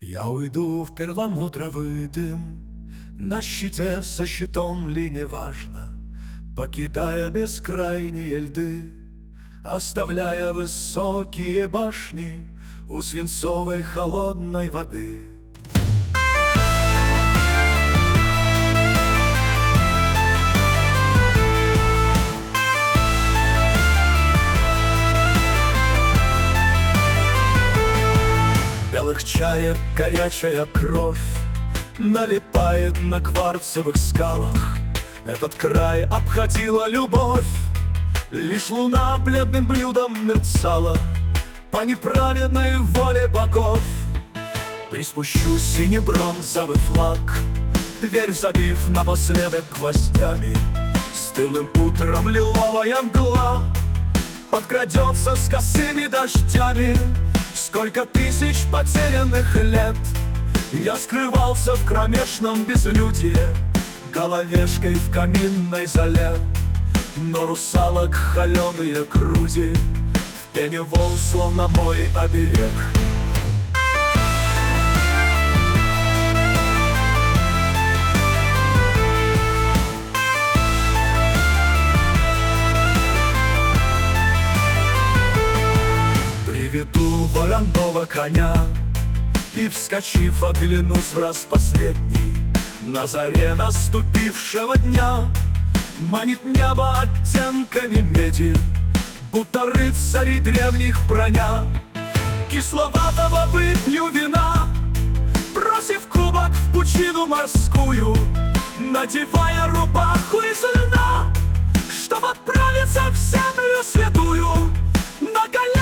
Я уйду в перламутровый дым, на щите со щитом ли неважно, покидая бескрайние льды, оставляя высокие башни у свинцовой холодной воды. Белых чаек горячая кровь налипает на кварцевых скалах. Этот край обходила любовь, лишь луна бледным блюдом мерцала по неправедной воле богов. Приспущу синий бронзовый флаг, дверь забив напоследок гвоздями. Стылым утром лиловая мгла подкрадется с косыми дождями. Сколько тысяч потерянных лет я скрывался в кромешном безлюдье, головешкой в каминной золе. Но русалок холеные груди в пене волн, словно мой оберег. Приведу вороного коня и, вскочив, оглянусь в раз последний. На заре наступившего дня манит небо оттенками меди, будто рыцари древних броня. Кисловатого выпью вина, бросив кубок в пучину морскую, надевая рубаху из льна, чтоб отправиться в землю святую. На коленях